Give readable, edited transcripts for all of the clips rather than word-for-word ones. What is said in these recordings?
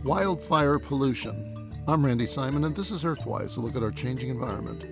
Wildfire pollution. I'm Randy Simon, and this is Earthwise, a look at our changing environment.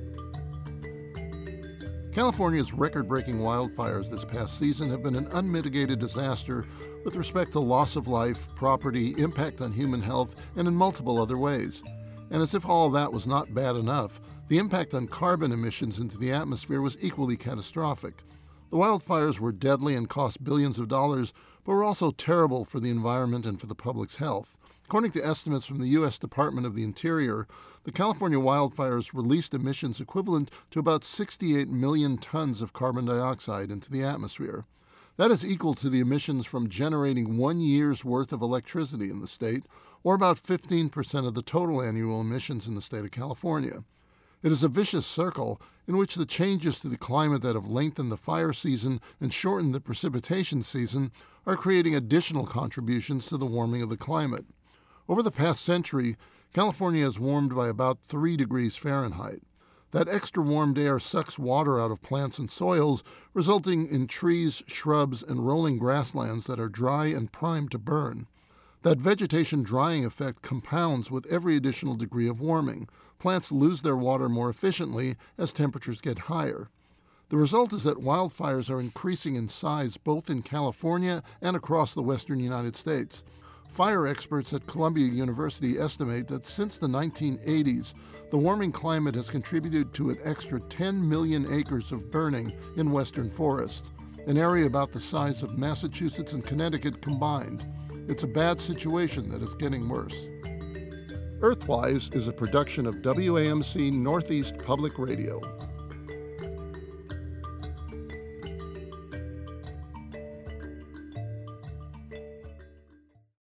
California's record-breaking wildfires this past season have been an unmitigated disaster with respect to loss of life, property, impact on human health, and in multiple other ways. And as if all that was not bad enough, the impact on carbon emissions into the atmosphere was equally catastrophic. The wildfires were deadly and cost billions of dollars, but were also terrible for the environment and for the public's health. According to estimates from the U.S. Department of the Interior, the California wildfires released emissions equivalent to about 68 million tons of carbon dioxide into the atmosphere. That is equal to the emissions from generating 1 year's worth of electricity in the state, or about 15% of the total annual emissions in the state of California. It is a vicious circle in which the changes to the climate that have lengthened the fire season and shortened the precipitation season are creating additional contributions to the warming of the climate. Over the past century, California has warmed by about 3 degrees Fahrenheit. That extra warmed air sucks water out of plants and soils, resulting in trees, shrubs, and rolling grasslands that are dry and primed to burn. That vegetation drying effect compounds with every additional degree of warming. Plants lose their water more efficiently as temperatures get higher. The result is that wildfires are increasing in size both in California and across the western United States. Fire experts at Columbia University estimate that since the 1980s, the warming climate has contributed to an extra 10 million acres of burning in western forests, an area about the size of Massachusetts and Connecticut combined. It's a bad situation that is getting worse. Earthwise is a production of WAMC Northeast Public Radio.